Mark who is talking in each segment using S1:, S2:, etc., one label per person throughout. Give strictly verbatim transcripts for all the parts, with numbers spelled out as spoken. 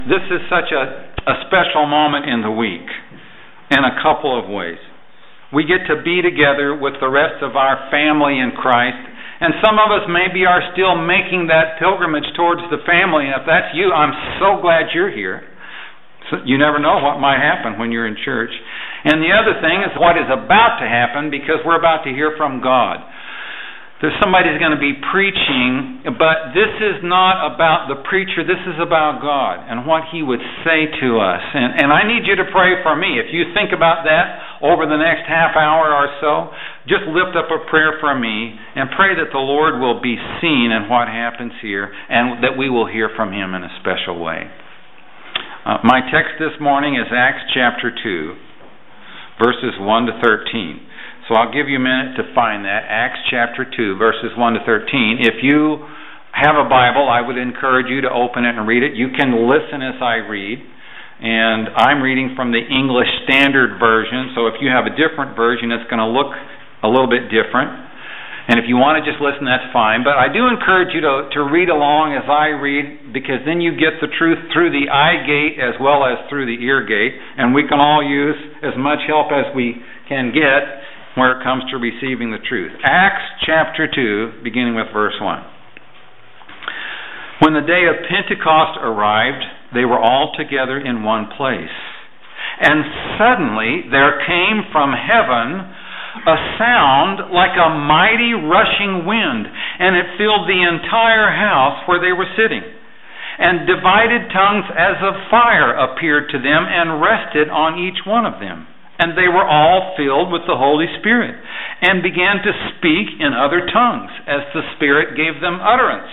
S1: This is such a, a special moment in the week in a couple of ways. We get to be together with the rest of our family in Christ, and some of us maybe are still making that pilgrimage towards the family, and if that's you, I'm so glad you're here. So you never know what might happen when you're in church. And the other thing is what is about to happen, because we're about to hear from God. There's somebody who's going to be preaching, but this is not about the preacher. This is about God and what He would say to us. And, and I need you to pray for me. If you think about that over the next half hour or so, just lift up a prayer for me and pray that the Lord will be seen in what happens here and that we will hear from Him in a special way. Uh, my text this morning is Acts chapter two, verses one to thirteen. So I'll give you a minute to find that. Acts chapter two, verses one to thirteen. If you have a Bible, I would encourage you to open it and read it. You can listen as I read. And I'm reading from the English Standard Version. So if you have a different version, it's going to look a little bit different. And if you want to just listen, that's fine. But I do encourage you to, to read along as I read, because then you get the truth through the eye gate as well as through the ear gate. And we can all use as much help as we can get where it comes to receiving the truth. Acts chapter two, beginning with verse one. When the day of Pentecost arrived, they were all together in one place. And suddenly there came from heaven a sound like a mighty rushing wind, and it filled the entire house where they were sitting. And divided tongues as of fire appeared to them and rested on each one of them. And they were all filled with the Holy Spirit, and began to speak in other tongues, as the Spirit gave them utterance.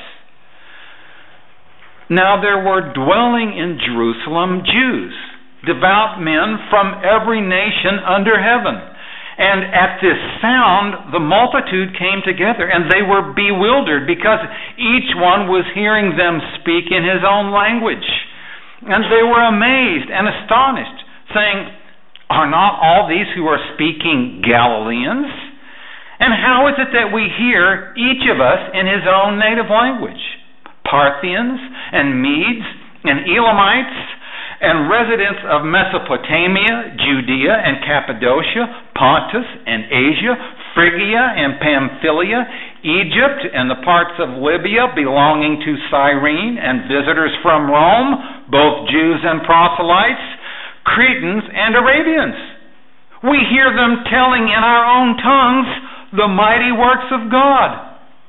S1: Now there were dwelling in Jerusalem Jews, devout men from every nation under heaven. And at this sound the multitude came together, and they were bewildered, because each one was hearing them speak in his own language. And they were amazed and astonished, saying, "Are not all these who are speaking Galileans? And how is it that we hear, each of us, in his own native language? Parthians and Medes and Elamites and residents of Mesopotamia, Judea and Cappadocia, Pontus and Asia, Phrygia and Pamphylia, Egypt and the parts of Libya belonging to Cyrene, and visitors from Rome, both Jews and proselytes, Cretans and Arabians. We hear them telling in our own tongues the mighty works of God."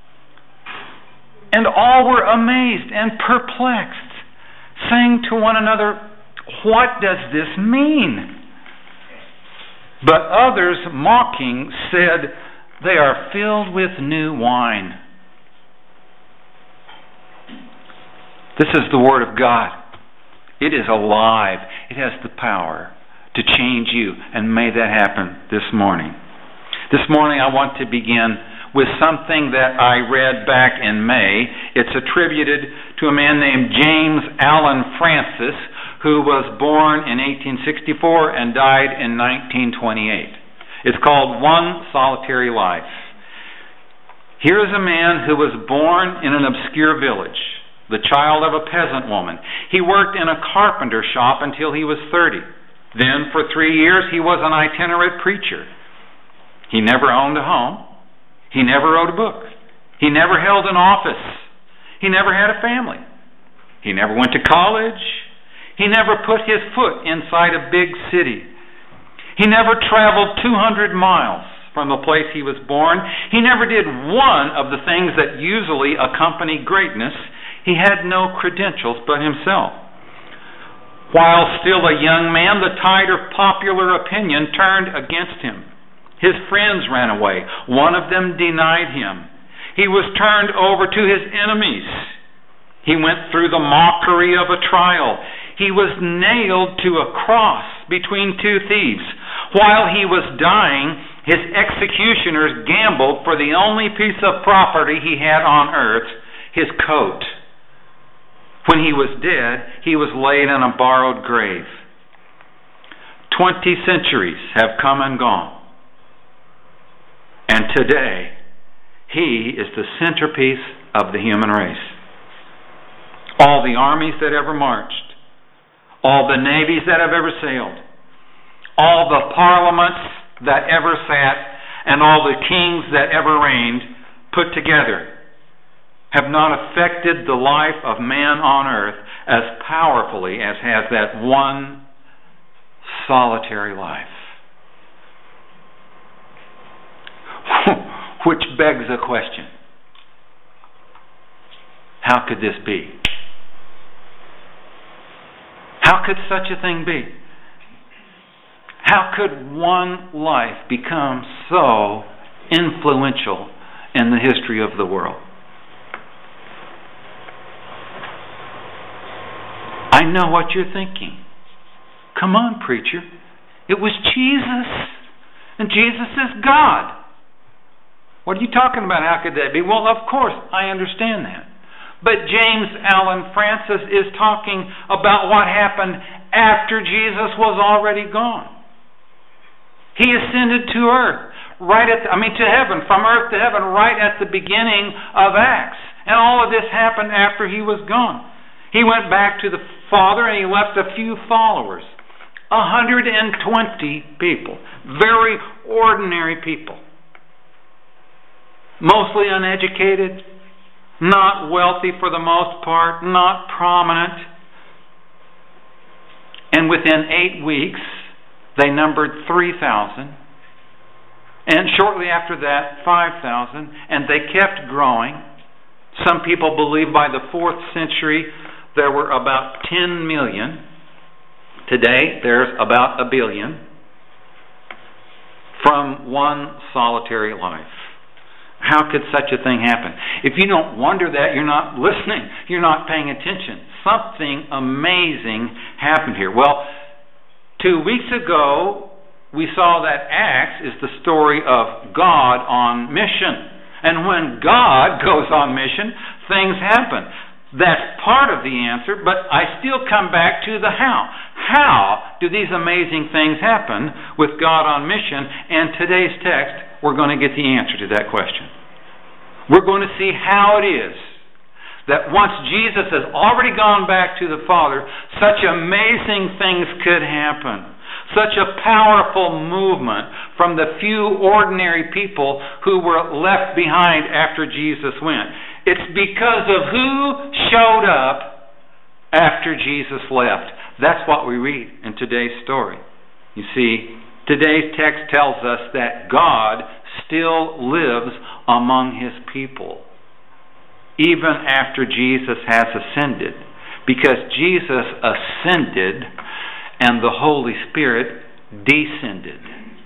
S1: And all were amazed and perplexed, saying to one another, "What does this mean?" But others, mocking, said, "They are filled with new wine." This is the Word of God. It is alive. It has the power to change you, and may that happen this morning. This morning I want to begin with something that I read back in May. It's attributed to a man named James Allen Francis, who was born in eighteen sixty-four and died in nineteen twenty-eight. It's called One Solitary Life. Here is a man who was born in an obscure village, the child of a peasant woman. He worked in a carpenter shop until he was thirty. Then for three years he was an itinerant preacher. He never owned a home. He never wrote a book. He never held an office. He never had a family. He never went to college. He never put his foot inside a big city. He never traveled two hundred miles from the place he was born. He never did one of the things that usually accompany greatness. He had no credentials but himself. While still a young man, the tide of popular opinion turned against him. His friends ran away. One of them denied him. He was turned over to his enemies. He went through the mockery of a trial. He was nailed to a cross between two thieves. While he was dying, his executioners gambled for the only piece of property he had on earth, his coat. When he was dead, he was laid in a borrowed grave. Twenty centuries have come and gone. And today, he is the centerpiece of the human race. All the armies that ever marched, all the navies that have ever sailed, all the parliaments that ever sat, and all the kings that ever reigned put together have not affected the life of man on earth as powerfully as has that one solitary life. Which begs a question. How could this be? How could such a thing be? How could one life become so influential in the history of the world? I know what you're thinking. Come on, preacher. It was Jesus. And Jesus is God. What are you talking about? How could that be? Well, of course, I understand that. But James Allen Francis is talking about what happened after Jesus was already gone. He ascended to earth, right at the, I mean to heaven, from earth to heaven, right at the beginning of Acts. And all of this happened after he was gone. He went back to the Father and he left a few followers. one hundred twenty people. Very ordinary people. Mostly uneducated, not wealthy for the most part, not prominent. And within eight weeks, they numbered three thousand. And shortly after that, five thousand. And they kept growing. Some people believe by the fourth century, there were about ten million. Today, there's about a billion. From one solitary life. How could such a thing happen? If you don't wonder that, you're not listening. You're not paying attention. Something amazing happened here. Well, two weeks ago, we saw that Acts is the story of God on mission. And when God goes on mission, things happen. That's part of the answer, but I still come back to the how. How do these amazing things happen with God on mission? And today's text, we're going to get the answer to that question. We're going to see how it is that once Jesus has already gone back to the Father, such amazing things could happen. Such a powerful movement from the few ordinary people who were left behind after Jesus went. It's because of who showed up after Jesus left. That's what we read in today's story. You see, today's text tells us that God still lives among His people, even after Jesus has ascended. Because Jesus ascended and the Holy Spirit descended.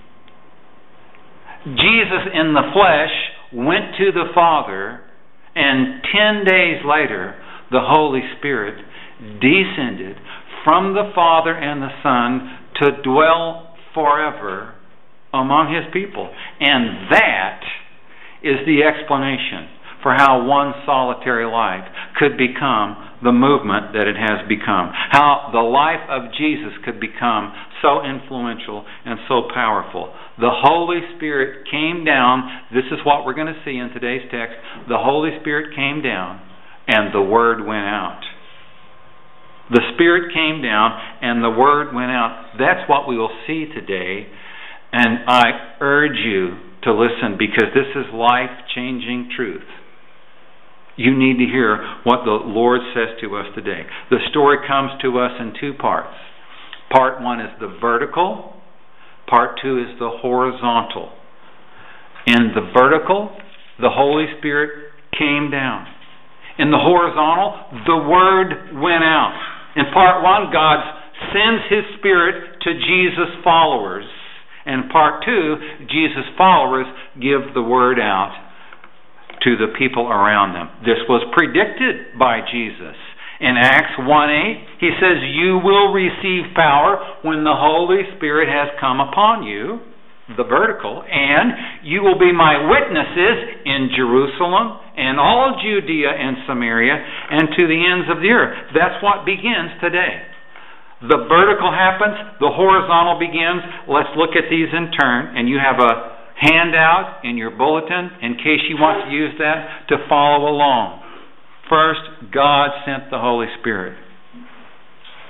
S1: Jesus in the flesh went to the Father, and ten days later, the Holy Spirit descended from the Father and the Son to dwell forever among His people. And that is the explanation for how one solitary life could become the movement that it has become. How the life of Jesus could become so influential and so powerful. The Holy Spirit came down. This is what we're going to see in today's text. The Holy Spirit came down and the Word went out. The Spirit came down and the Word went out. That's what we will see today. And I urge you to listen, because this is life-changing truth. You need to hear what the Lord says to us today. The story comes to us in two parts. Part one is the vertical. Part two is the horizontal. In the vertical, the Holy Spirit came down. In the horizontal, the Word went out. In part one, God sends His Spirit to Jesus' followers. And part two, Jesus' followers give the Word out to the people around them. This was predicted by Jesus. In Acts one eight, He says, "You will receive power when the Holy Spirit has come upon you," the vertical, "and you will be my witnesses in Jerusalem and all Judea and Samaria and to the ends of the earth." That's what begins today. The vertical happens, the horizontal begins. Let's look at these in turn, and you have a handout in your bulletin in case you want to use that to follow along. First, God sent the Holy Spirit.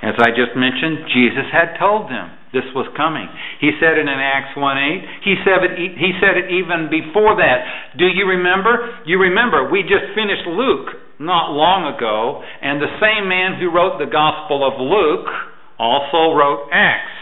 S1: As I just mentioned, Jesus had told them this was coming. He said it in Acts one eight. He said it, he said it even before that. Do you remember? You remember, we just finished Luke not long ago, and the same man who wrote the Gospel of Luke also wrote Acts.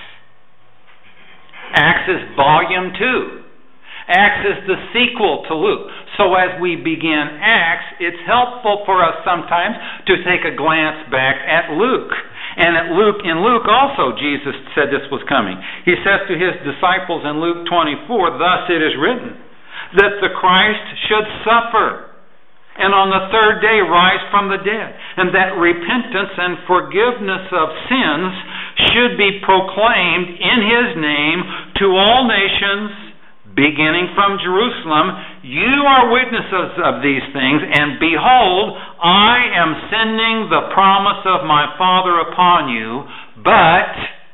S1: Acts is volume two. Acts is the sequel to Luke. So as we begin Acts, it's helpful for us sometimes to take a glance back at Luke. And at Luke, in Luke also, Jesus said this was coming. He says to his disciples in Luke twenty-four, "Thus it is written, that the Christ should suffer, and on the third day rise from the dead, and that repentance and forgiveness of sins should be proclaimed in his name to all nations, beginning from Jerusalem. You are witnesses of these things, and behold, I am sending the promise of my Father upon you, but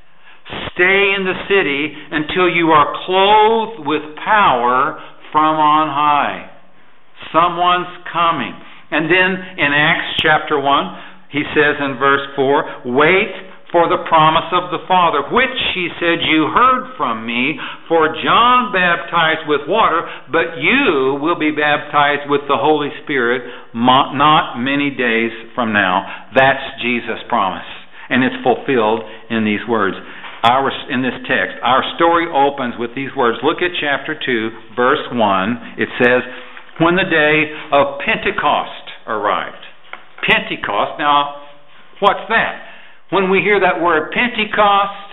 S1: stay in the city until you are clothed with power from on high." Someone's coming. And then in Acts chapter one, he says in verse four, "Wait for the promise of the Father, which he said you heard from me. For John baptized with water, but you will be baptized with the Holy Spirit not many days from now." That's Jesus' promise, and it's fulfilled in these words. Our, in this text, our story opens with these words. Look at chapter two, verse one. It says, "When the day of Pentecost arrived." Pentecost, now, what's that? When we hear that word Pentecost,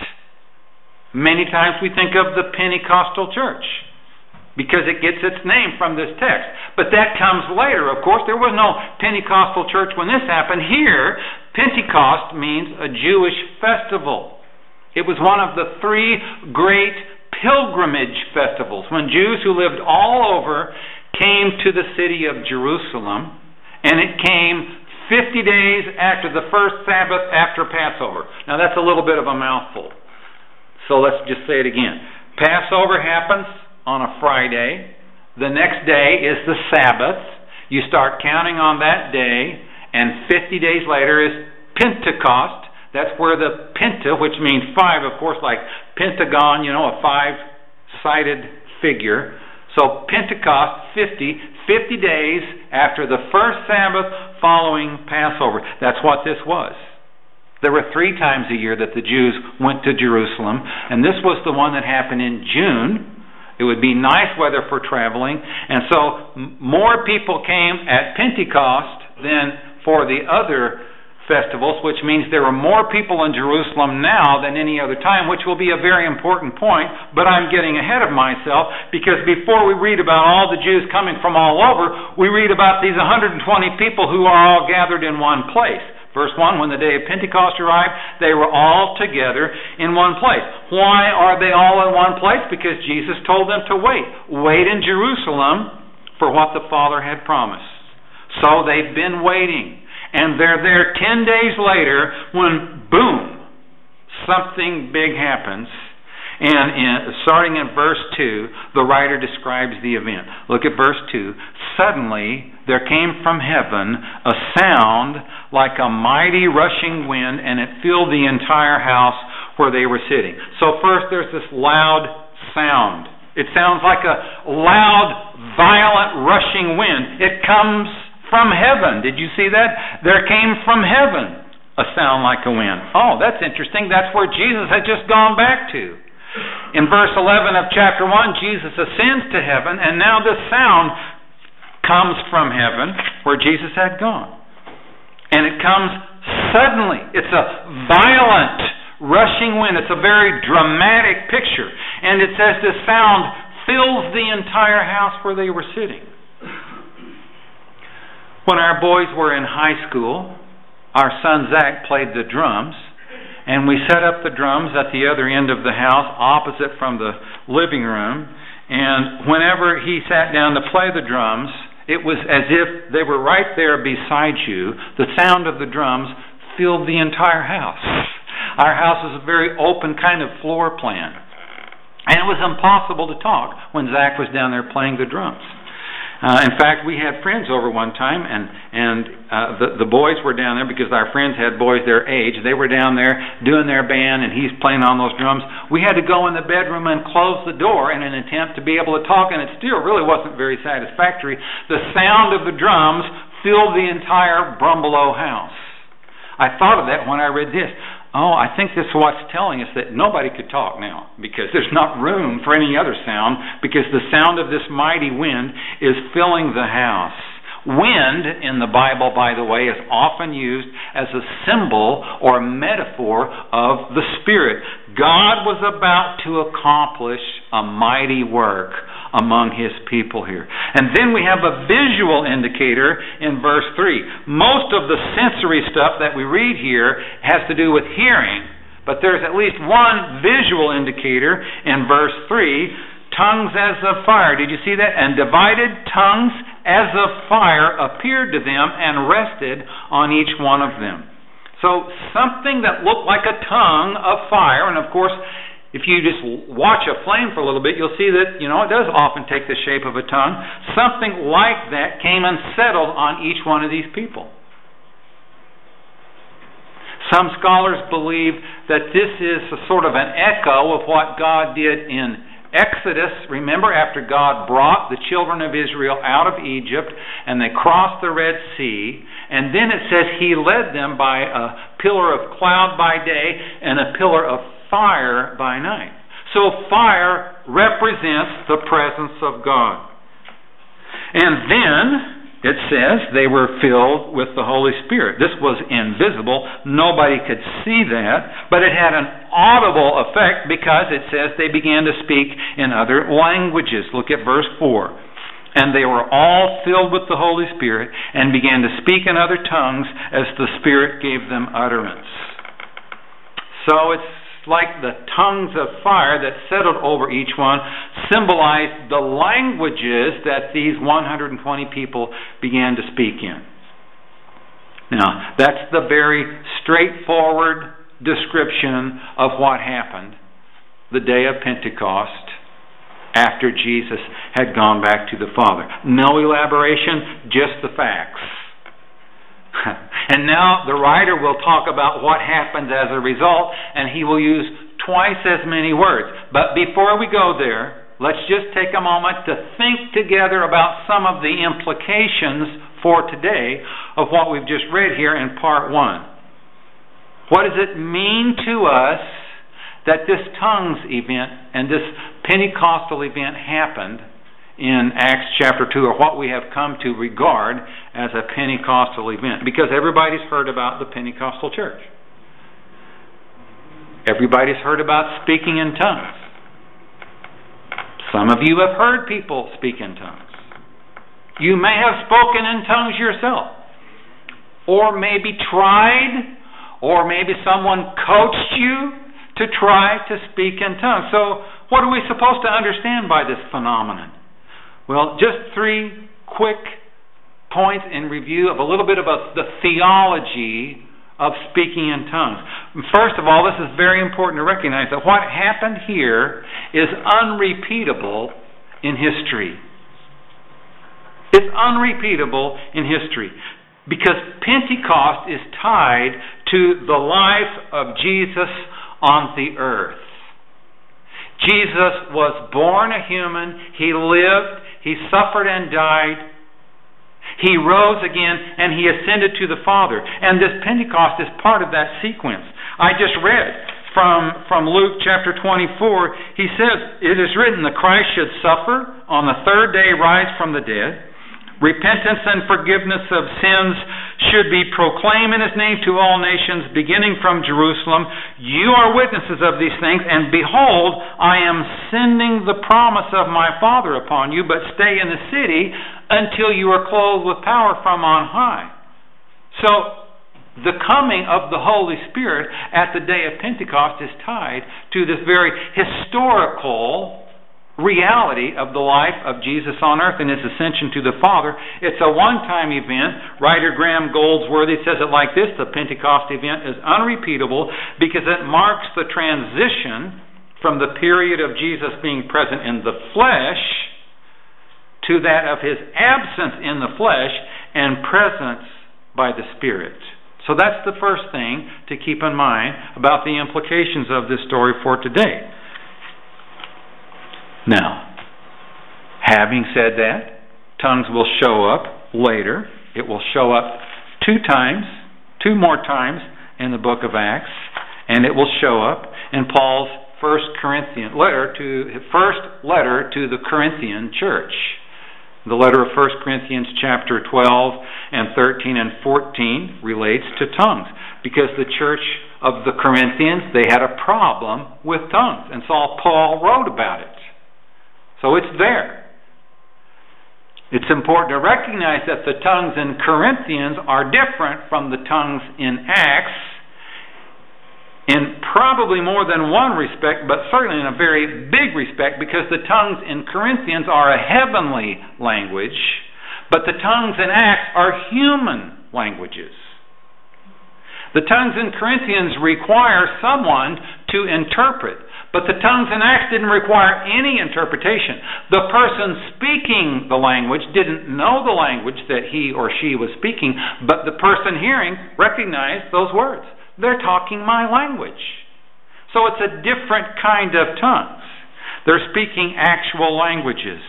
S1: many times we think of the Pentecostal church because it gets its name from this text. But that comes later, of course. There was no Pentecostal church when this happened. Here, Pentecost means a Jewish festival. It was one of the three great pilgrimage festivals when Jews who lived all over came to the city of Jerusalem, and it came fifty days after the first Sabbath after Passover. Now that's a little bit of a mouthful, so let's just say it again. Passover happens on a Friday. The next day is the Sabbath. You start counting on that day, and fifty days later is Pentecost. That's where the penta, which means five, of course, like pentagon, you know, a five-sided figure. So Pentecost, fifty, fifty days after the first Sabbath following Passover. That's what this was. There were three times a year that the Jews went to Jerusalem, and this was the one that happened in June. It would be nice weather for traveling, and so m- more people came at Pentecost than for the other festivals, which means there are more people in Jerusalem now than any other time, which will be a very important point, but I'm getting ahead of myself, because before we read about all the Jews coming from all over, we read about these one hundred twenty people who are all gathered in one place. Verse one, when the day of Pentecost arrived, they were all together in one place. Why are they all in one place? Because Jesus told them to wait. Wait in Jerusalem for what the Father had promised. So they've been waiting. And they're there ten days later when, boom, something big happens. And in, starting in verse two, the writer describes the event. Look at verse two. Suddenly there came from heaven a sound like a mighty rushing wind, and it filled the entire house where they were sitting. So first there's this loud sound. It sounds like a loud, violent, rushing wind. It comes from heaven. Did you see that? There came from heaven a sound like a wind. Oh, that's interesting. That's where Jesus had just gone back to. In verse eleven of chapter one, Jesus ascends to heaven, and now this sound comes from heaven where Jesus had gone. And it comes suddenly. It's a violent, rushing wind. It's a very dramatic picture. And it says this sound fills the entire house where they were sitting. When our boys were in high school, our son Zach played the drums, and we set up the drums at the other end of the house, opposite from the living room, and whenever he sat down to play the drums, it was as if they were right there beside you. The sound of the drums filled the entire house. Our house is a very open kind of floor plan, and it was impossible to talk when Zach was down there playing the drums. Uh, in fact, we had friends over one time, and and uh, the the boys were down there because our friends had boys their age. They were down there doing their band, and he's playing on those drums. We had to go in the bedroom and close the door in an attempt to be able to talk, and it still really wasn't very satisfactory. The sound of the drums filled the entire Brumbelow house. I thought of that when I read this. Oh, I think this is what's telling us that nobody could talk now, because there's not room for any other sound, because the sound of this mighty wind is filling the house. Wind in the Bible, by the way, is often used as a symbol or metaphor of the Spirit. God was about to accomplish a mighty work among His people here. And then we have a visual indicator in verse three. Most of the sensory stuff that we read here has to do with hearing, but there's at least one visual indicator in verse three. Tongues as of fire. Did you see that? And divided tongues as of fire appeared to them and rested on each one of them. So something that looked like a tongue of fire, and of course, if you just watch a flame for a little bit, you'll see that, you know, it does often take the shape of a tongue. Something like that came and settled on each one of these people. Some scholars believe that this is a sort of an echo of what God did in Exodus. Remember, after God brought the children of Israel out of Egypt and they crossed the Red Sea, and then it says He led them by a pillar of cloud by day and a pillar of fire by night. So fire represents the presence of God. And then it says they were filled with the Holy Spirit. This was invisible. Nobody could see that. But it had an audible effect because it says they began to speak in other languages. Look at verse four. And they were all filled with the Holy Spirit and began to speak in other tongues as the Spirit gave them utterance. So it's like the tongues of fire that settled over each one symbolized the languages that these one hundred twenty people began to speak in. Now, that's the very straightforward description of what happened the day of Pentecost after Jesus had gone back to the Father. No elaboration, just the facts. And now the writer will talk about what happens as a result, and he will use twice as many words. But before we go there, let's just take a moment to think together about some of the implications for today of what we've just read here in part one. What does it mean to us that this tongues event and this Pentecostal event happened in Acts chapter two, or what we have come to regard as a Pentecostal event? Because everybody's heard about the Pentecostal church. Everybody's heard about speaking in tongues. Some of you have heard people speak in tongues. You may have spoken in tongues yourself, or maybe tried, or maybe someone coached you to try to speak in tongues. So what are we supposed to understand by this phenomenon? Well, just three quick points in review of a little bit about the theology of speaking in tongues. First of all, this is very important to recognize that what happened here is unrepeatable in history. It's unrepeatable in history because Pentecost is tied to the life of Jesus on the earth. Jesus was born a human. He lived. He suffered and died. He rose again and He ascended to the Father. And this Pentecost is part of that sequence. I just read from, from Luke chapter twenty-four. He says, "It is written, the Christ should suffer, on the third day rise from the dead. Repentance and forgiveness of sins should be proclaimed in His name to all nations, beginning from Jerusalem. You are witnesses of these things, and behold, I am sending the promise of my Father upon you, but stay in the city until you are clothed with power from on high." So, the coming of the Holy Spirit at the day of Pentecost is tied to this very historical reality of the life of Jesus on earth and His ascension to the Father. It's a one-time event. Writer Graham Goldsworthy says it like this: the Pentecost event is unrepeatable because it marks the transition from the period of Jesus being present in the flesh to that of his absence in the flesh and presence by the Spirit. So that's the first thing to keep in mind about the implications of this story for today. Now, having said that, tongues will show up later. It will show up two times, two more times in the book of Acts, and it will show up in Paul's first Corinthian letter to first letter to the Corinthian church. The letter of First Corinthians chapter twelve and thirteen and fourteen relates to tongues, because the church of the Corinthians, they had a problem with tongues, and so Paul wrote about it. So it's there. It's important to recognize that the tongues in Corinthians are different from the tongues in Acts in probably more than one respect, but certainly in a very big respect, because the tongues in Corinthians are a heavenly language, but the tongues in Acts are human languages. The tongues in Corinthians require someone to interpret, but the tongues in Acts didn't require any interpretation. The person speaking the language didn't know the language that he or she was speaking, but the person hearing recognized those words. They're talking my language. So it's a different kind of tongues. They're speaking actual languages.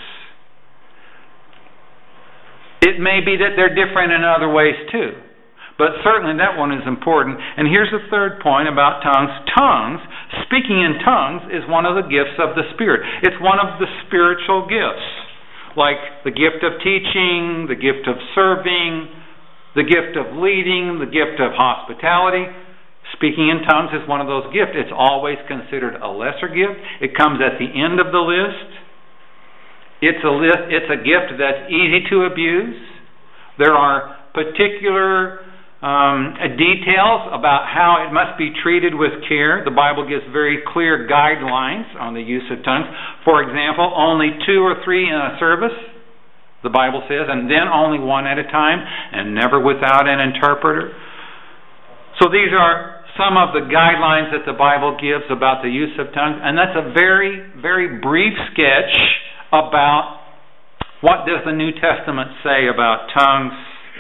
S1: It may be that they're different in other ways too, but certainly that one is important. And here's the third point about tongues. Tongues, speaking in tongues, is one of the gifts of the Spirit. It's one of the spiritual gifts, like the gift of teaching, the gift of serving, the gift of leading, the gift of hospitality. Speaking in tongues is one of those gifts. It's always considered a lesser gift. It comes at the end of the list. It's a list, it's a gift that's easy to abuse. There are particular um, details about how it must be treated with care. The Bible gives very clear guidelines on the use of tongues. For example, only two or three in a service, the Bible says, and then only one at a time, and never without an interpreter. So these are some of the guidelines that the Bible gives about the use of tongues, and that's a very, very brief sketch about what does the New Testament say about tongues.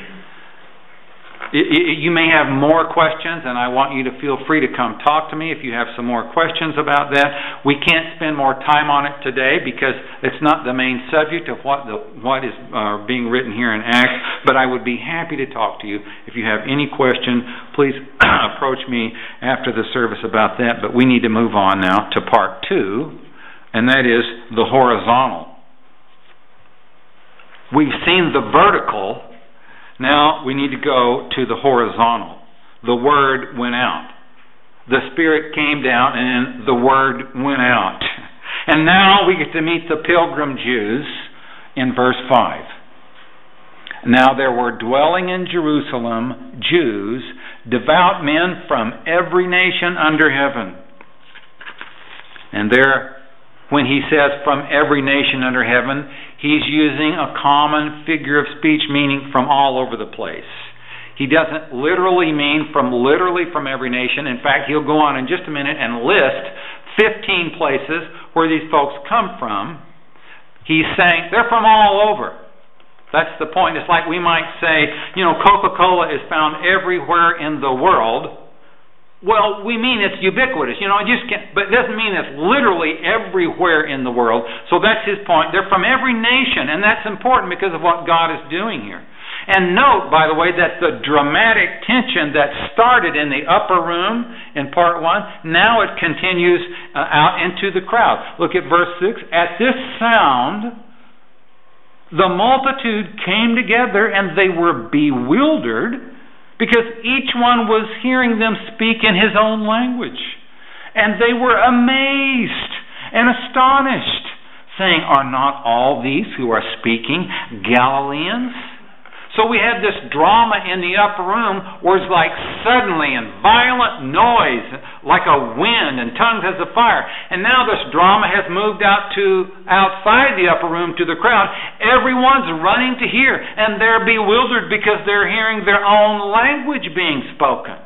S1: You may have more questions, and I want you to feel free to come talk to me if you have some more questions about that. We can't spend more time on it today because it's not the main subject of what the, what is uh, being written here in Acts, but I would be happy to talk to you. If you have any question, please approach me after the service about that, but we need to move on now to part two, and that is the horizontal. We've seen the vertical. Now we need to go to the horizontal. The Word went out. The Spirit came down and the Word went out. And now we get to meet the pilgrim Jews in verse five. Now there were dwelling in Jerusalem Jews, devout men from every nation under heaven. And there, when he says from every nation under heaven, he's using a common figure of speech, meaning from all over the place. He doesn't literally mean from literally from every nation. In fact, he'll go on in just a minute and list fifteen places where these folks come from. He's saying they're from all over. That's the point. It's like we might say, you know, Coca-Cola is found everywhere in the world. Well, we mean it's ubiquitous, you know, it just can't, but it doesn't mean it's literally everywhere in the world. So that's his point. They're from every nation, and that's important because of what God is doing here. And note, by the way, that the dramatic tension that started in the upper room in part one, now it continues uh, out into the crowd. Look at verse six. At this sound, the multitude came together, and they were bewildered, because each one was hearing them speak in his own language. And they were amazed and astonished, saying, are not all these who are speaking Galileans? So we had this drama in the upper room where it's like suddenly and violent noise, like a wind and tongues as of fire. And now this drama has moved out to outside the upper room to the crowd. Everyone's running to hear, and they're bewildered because they're hearing their own language being spoken.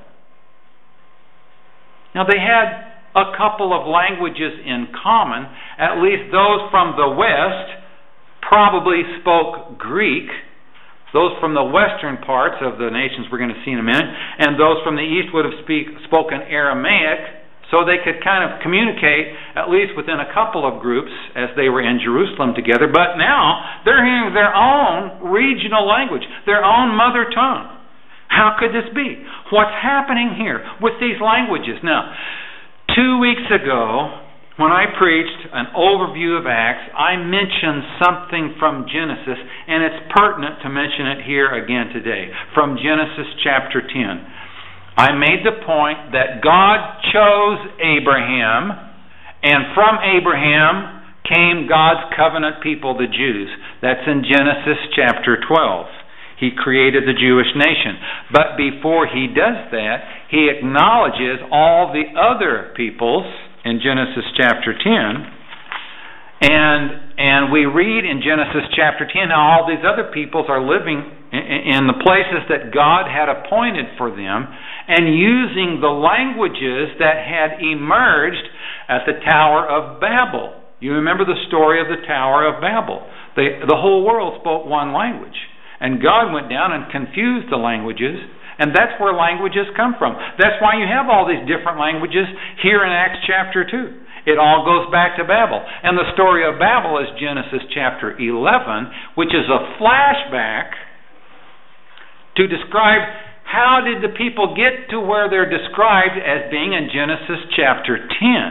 S1: Now they had a couple of languages in common, at least those from the west. probably spoke Greek. Those from the western parts of the nations we're going to see in a minute, and those from the east would have speak, spoken Aramaic, so they could kind of communicate, at least within a couple of groups, as they were in Jerusalem together. But now, they're hearing their own regional language, their own mother tongue. How could this be? What's happening here with these languages? Now, two weeks ago, when I preached an overview of Acts, I mentioned something from Genesis, and it's pertinent to mention it here again today, from Genesis chapter ten. I made the point that God chose Abraham, and from Abraham came God's covenant people, the Jews. That's in Genesis chapter twelve. He created the Jewish nation. But before he does that, he acknowledges all the other peoples in Genesis chapter ten. And and we read in Genesis chapter ten how all these other peoples are living in the places that God had appointed for them, and using the languages that had emerged at the Tower of Babel. You remember the story of the Tower of Babel. The, the whole world spoke one language. And God went down and confused the languages, and that's where languages come from. That's why you have all these different languages here in Acts chapter two. It all goes back to Babel. And the story of Babel is Genesis chapter eleven, which is a flashback to describe how did the people get to where they're described as being in Genesis chapter ten.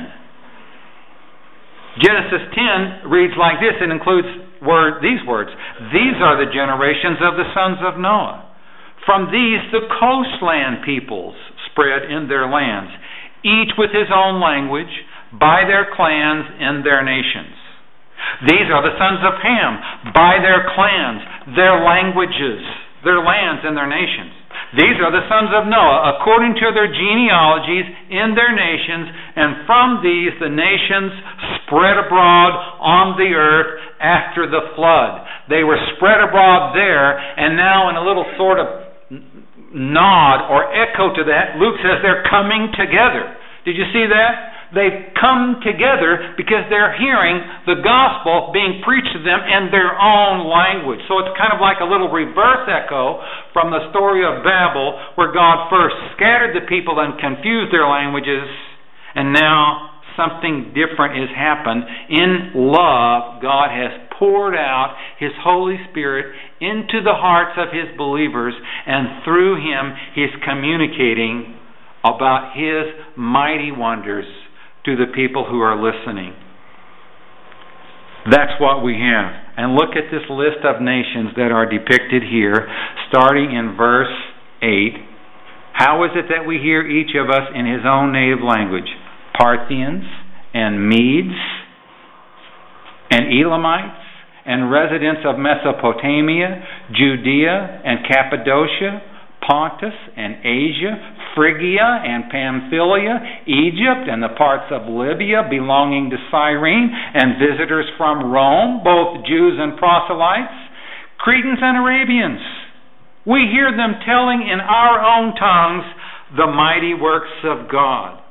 S1: Genesis ten reads like this. It includes word, these words. These are the generations of the sons of Noah. From these the coastland peoples spread in their lands, each with his own language, by their clans and their nations. These are the sons of Ham, by their clans, their languages, their lands and their nations. These are the sons of Noah, according to their genealogies in their nations, and from these the nations spread abroad on the earth after the flood. They were spread abroad there, and now in a little sort of nod or echo to that, Luke says they're coming together. Did you see that? They've come together because they're hearing the gospel being preached to them in their own language. So it's kind of like a little reverse echo from the story of Babel, where God first scattered the people and confused their languages, and now something different has happened. In love, God has poured out His Holy Spirit into the hearts of His believers, and through Him He's communicating about His mighty wonders to the people who are listening. That's what we have. And look at this list of nations that are depicted here, starting in verse eight. How is it that we hear each of us in his own native language? Parthians and Medes and Elamites and residents of Mesopotamia, Judea and Cappadocia, Pontus and Asia, Phrygia and Pamphylia, Egypt and the parts of Libya belonging to Cyrene, and visitors from Rome, both Jews and proselytes, Cretans and Arabians. We hear them telling in our own tongues the mighty works of God.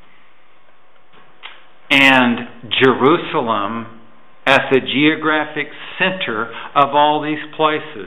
S1: And Jerusalem as the geographic center of all these places.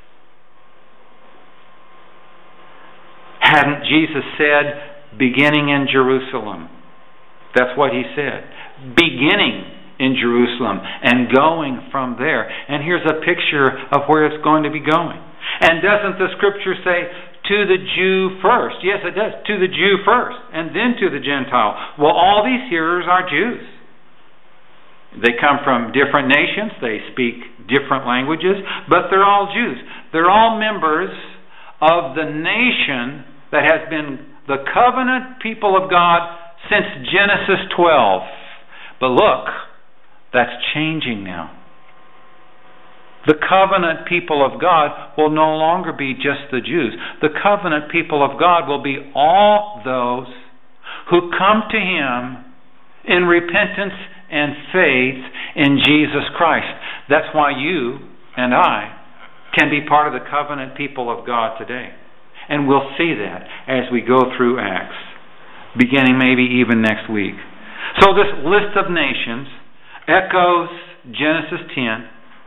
S1: Hadn't Jesus said, beginning in Jerusalem? That's what He said. Beginning in Jerusalem and going from there. And here's a picture of where it's going to be going. And doesn't the Scripture say, to the Jew first? Yes, it does. To the Jew first, and then to the Gentile. Well, all these hearers are Jews. They come from different nations. They speak different languages. But they're all Jews. They're all members of the nation that has been the covenant people of God since Genesis twelve. But look, that's changing now. The covenant people of God will no longer be just the Jews. The covenant people of God will be all those who come to Him in repentance and faith in Jesus Christ. That's why you and I can be part of the covenant people of God today. And we'll see that as we go through Acts, beginning maybe even next week. So this list of nations echoes Genesis ten.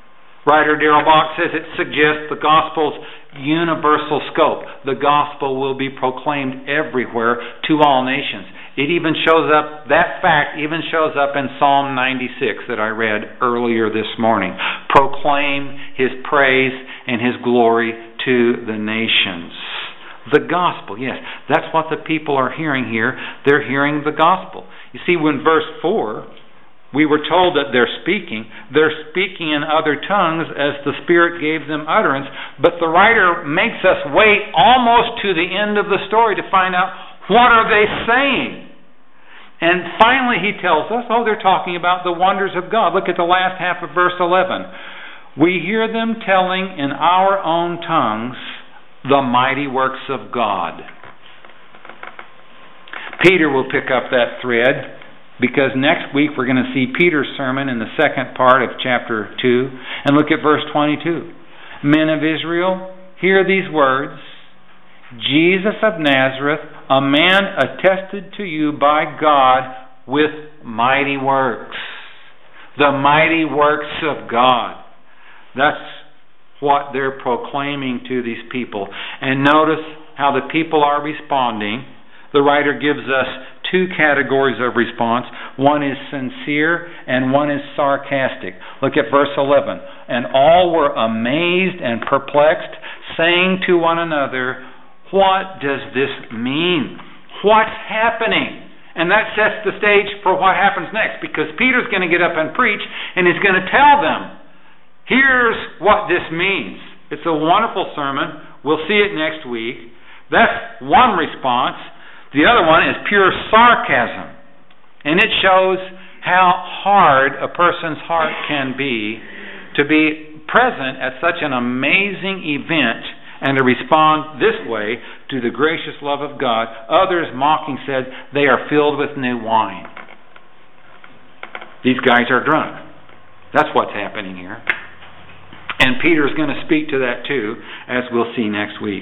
S1: Writer Darrell Bock says it suggests the gospel's universal scope. The gospel will be proclaimed everywhere to all nations. It even shows up, that fact even shows up in Psalm ninety-six that I read earlier this morning. Proclaim His praise and His glory to the nations. The gospel, yes, that's what the people are hearing here. They're hearing the gospel. You see, when verse four, we were told that they're speaking. They're speaking in other tongues as the Spirit gave them utterance. But the writer makes us wait almost to the end of the story to find out, what are they saying? And finally he tells us, oh, they're talking about the wonders of God. Look at the last half of verse eleven. We hear them telling in our own tongues the mighty works of God. Peter will pick up that thread, because next week we're going to see Peter's sermon in the second part of chapter two. And look at verse twenty-two. Men of Israel, hear these words. Jesus of Nazareth, a man attested to you by God with mighty works. The mighty works of God. That's what they're proclaiming to these people. And notice how the people are responding. The writer gives us two categories of response. One is sincere and one is sarcastic. Look at verse eleven. And all were amazed and perplexed, saying to one another, what does this mean? What's happening? And that sets the stage for what happens next, because Peter's going to get up and preach, and he's going to tell them, here's what this means. It's a wonderful sermon. We'll see it next week. That's one response. The other one is pure sarcasm. And it shows how hard a person's heart can be to be present at such an amazing event and to respond this way to the gracious love of God. Others, mocking, said they are filled with new wine. These guys are drunk. That's what's happening here. And Peter's going to speak to that too, as we'll see next week.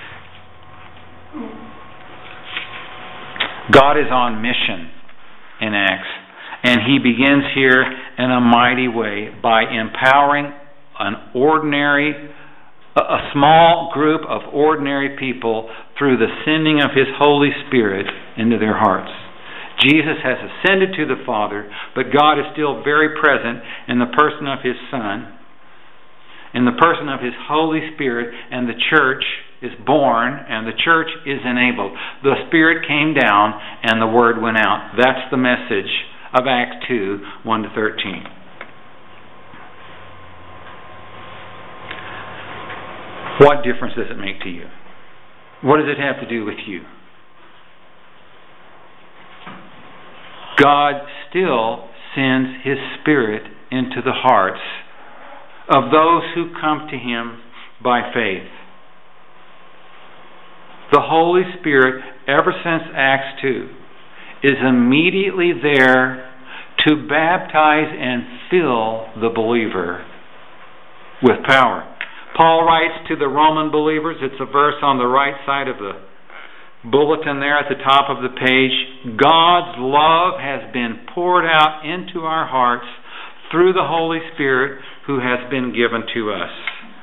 S1: God is on mission in Acts, and He begins here in a mighty way by empowering an ordinary, a small group of ordinary people through the sending of His Holy Spirit into their hearts. Jesus has ascended to the Father, but God is still very present in the person of His Son, in the person of His Holy Spirit, and the church is born and the church is enabled. The Spirit came down and the Word went out. That's the message of Acts two, one to thirteen. What difference does it make to you? What does it have to do with you? God still sends His Spirit into the hearts of those who come to Him by faith. The Holy Spirit, ever since Acts two, is immediately there to baptize and fill the believer with power. Paul writes to the Roman believers, it's a verse on the right side of the bulletin there at the top of the page, God's love has been poured out into our hearts through the Holy Spirit who has been given to us.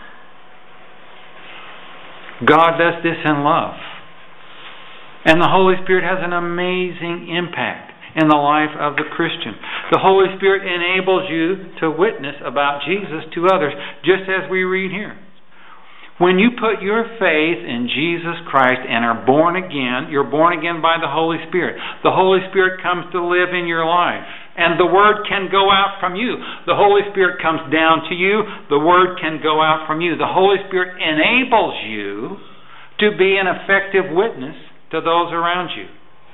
S1: God does this in love. And the Holy Spirit has an amazing impact in the life of the Christian. The Holy Spirit enables you to witness about Jesus to others, just as we read here. When you put your faith in Jesus Christ and are born again, you're born again by the Holy Spirit. The Holy Spirit comes to live in your life. And the Word can go out from you. The Holy Spirit comes down to you. The Word can go out from you. The Holy Spirit enables you to be an effective witness to those around you.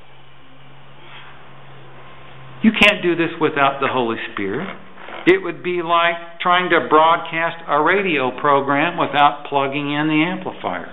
S1: You can't do this without the Holy Spirit. It would be like trying to broadcast a radio program without plugging in the amplifier.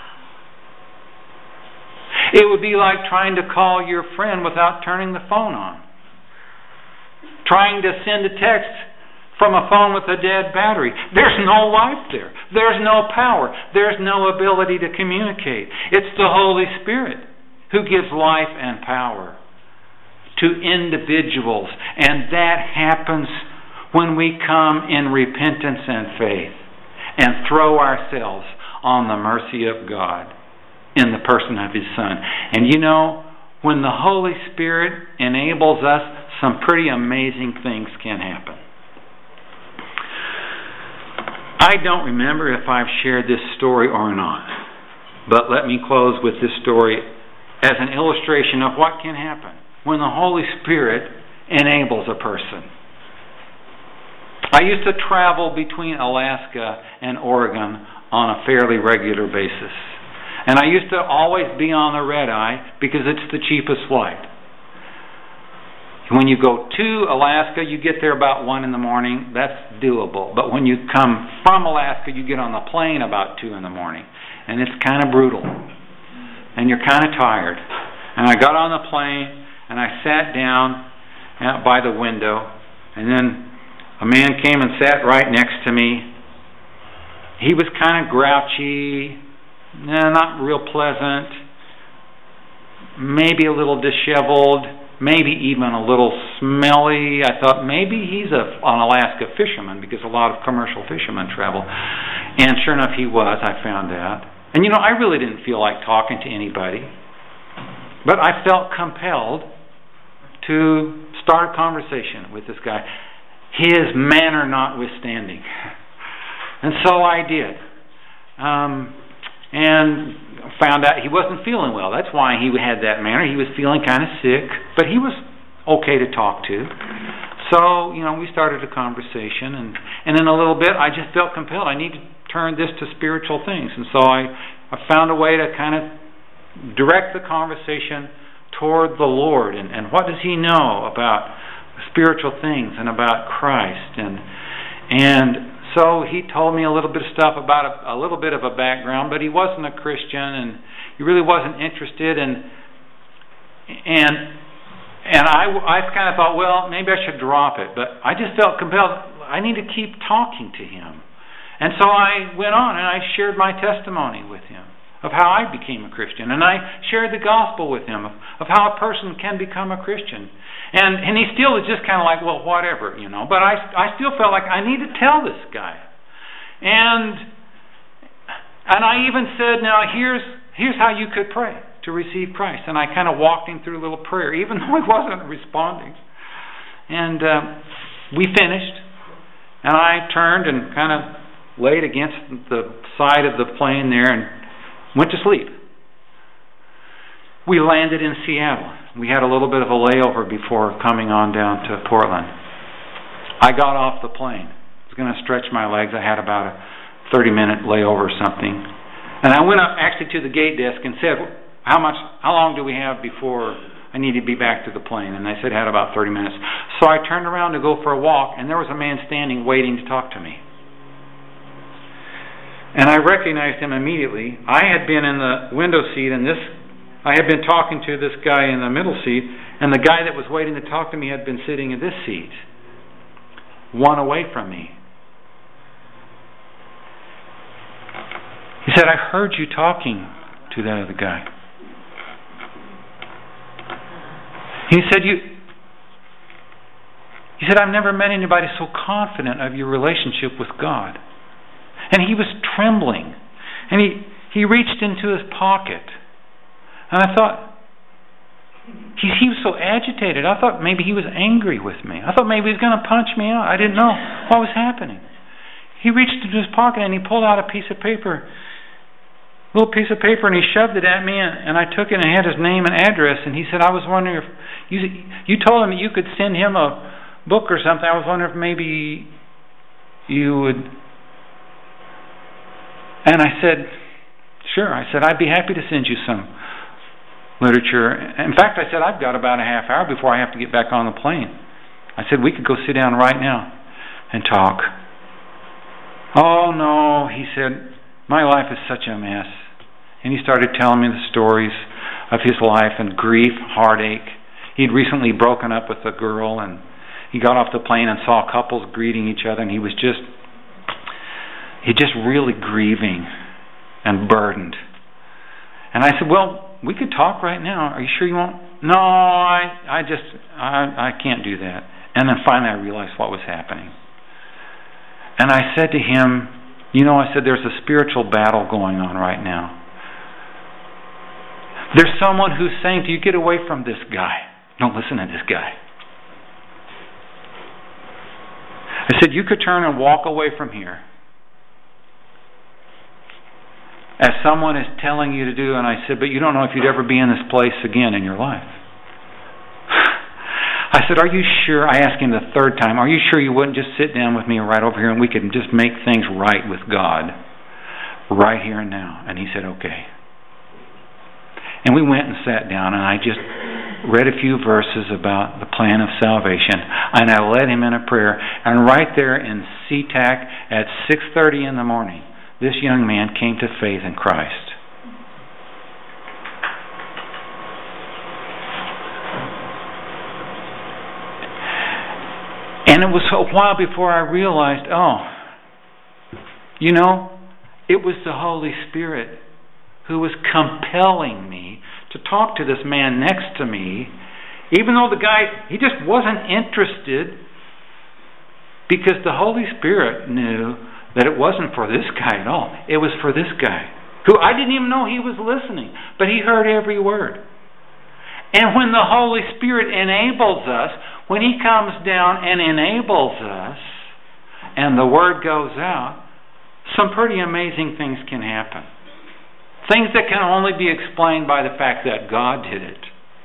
S1: It would be like trying to call your friend without turning the phone on. Trying to send a text from a phone with a dead battery. There's no life there. There's no power. There's no ability to communicate. It's the Holy Spirit who gives life and power to individuals. And that happens when we come in repentance and faith and throw ourselves on the mercy of God in the person of His Son. And you know, when the Holy Spirit enables us, some pretty amazing things can happen. I don't remember if I've shared this story or not, but let me close with this story as an illustration of what can happen when the Holy Spirit enables a person. I used to travel between Alaska and Oregon on a fairly regular basis. And I used to always be on the red eye because it's the cheapest flight. When you go to Alaska, you get there about one in the morning. That's doable. But when you come from Alaska, you get on the plane about two in the morning. And it's kind of brutal. And you're kind of tired. And I got on the plane, and I sat down out by the window. And then a man came and sat right next to me. He was kind of grouchy, nah, not real pleasant, maybe a little disheveled, maybe even a little smelly. I thought maybe he's a, an Alaska fisherman because a lot of commercial fishermen travel. And sure enough, he was, I found out. And you know, I really didn't feel like talking to anybody, but I felt compelled to start a conversation with this guy, his manner notwithstanding. And so I did. Um, and found out he wasn't feeling well. That's why he had that manner. He was feeling kind of sick, but he was okay to talk to. So, you know, we started a conversation, and, and in a little bit I just felt compelled. I need to turn this to spiritual things. And so I, I found a way to kind of direct the conversation toward the Lord, and, and what does He know about spiritual things and about Christ. And and so he told me a little bit of stuff about a, a little bit of a background, but he wasn't a Christian, and he really wasn't interested. And and and I, I kind of thought, well, maybe I should drop it, but I just felt compelled. I need to keep talking to him. And so I went on and I shared my testimony with him of how I became a Christian, and I shared the gospel with him of, of how a person can become a Christian. And and he still was just kind of like, well, whatever, you know. But I, I still felt like I need to tell this guy. And and I even said, now here's here's how you could pray to receive Christ. And I kind of walked him through a little prayer, even though he wasn't responding. And uh, we finished, and I turned and kind of laid against the side of the plane there and went to sleep. We landed in Seattle. We had a little bit of a layover before coming on down to Portland. I got off the plane. I was going to stretch my legs. I had about a thirty minute layover or something. And I went up actually to the gate desk and said, how much, how long do we have before I need to be back to the plane? And they said I had about thirty minutes. So I turned around to go for a walk, and there was a man standing waiting to talk to me. And I recognized him immediately. I had been in the window seat, and this I had been talking to this guy in the middle seat, and the guy that was waiting to talk to me had been sitting in this seat, one away from me. He said, I heard you talking to that other guy. He said, you. He said, I've never met anybody so confident of your relationship with God. And he was trembling. And he, he reached into his pocket. And I thought, he, he was so agitated. I thought maybe he was angry with me. I thought maybe he was going to punch me out. I didn't know what was happening. He reached into his pocket and he pulled out a piece of paper, a little piece of paper, and he shoved it at me. And, and I took it and had his name and address. And he said, I was wondering if you, you told him that you could send him a book or something. I was wondering if maybe you would. And I said, sure. I said, I'd be happy to send you some literature. In fact, I said, I've got about a half hour before I have to get back on the plane. I said, we could go sit down right now and talk. Oh, no, he said, my life is such a mess. And he started telling me the stories of his life and grief, heartache. He'd recently broken up with a girl, and he got off the plane and saw couples greeting each other, and he was just he just really grieving and burdened. And I said, well, we could talk right now. Are you sure you won't? No, I I just, I, I can't do that. And then finally I realized what was happening. And I said to him, you know, I said, there's a spiritual battle going on right now. There's someone who's saying to you, get away from this guy. Don't listen to this guy. I said, you could turn and walk away from here, as someone is telling you to do. And I said, but you don't know if you'd ever be in this place again in your life. I said, are you sure? I asked him the third time, are you sure you wouldn't just sit down with me right over here and we could just make things right with God right here and now? And he said, okay. And we went and sat down, and I just read a few verses about the plan of salvation, and I led him in a prayer. And right there in SeaTac at six thirty in the morning, this young man came to faith in Christ. And it was a while before I realized, oh, you know, it was the Holy Spirit who was compelling me to talk to this man next to me, even though the guy, he just wasn't interested, because the Holy Spirit knew that it wasn't for this guy at all. It was for this guy, who I didn't even know he was listening, but he heard every word. And when the Holy Spirit enables us, when He comes down and enables us, and the Word goes out, some pretty amazing things can happen. Things that can only be explained by the fact that God did it.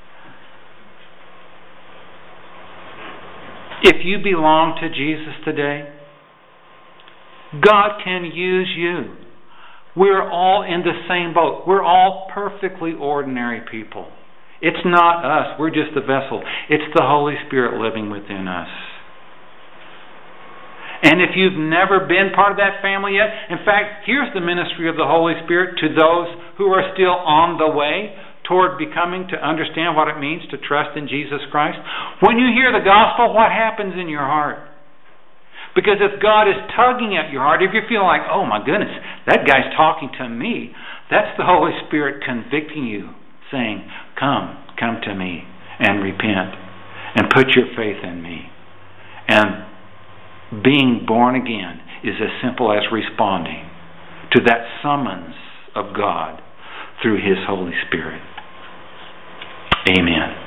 S1: If you belong to Jesus today, God can use you. We're all in the same boat. We're all perfectly ordinary people. It's not us. We're just the vessel. It's the Holy Spirit living within us. And if you've never been part of that family yet, in fact, here's the ministry of the Holy Spirit to those who are still on the way toward becoming to understand what it means to trust in Jesus Christ. When you hear the gospel, what happens in your heart? Because if God is tugging at your heart, if you feel like, oh my goodness, that guy's talking to me, that's the Holy Spirit convicting you, saying, come, come to me and repent and put your faith in me. And being born again is as simple as responding to that summons of God through His Holy Spirit. Amen.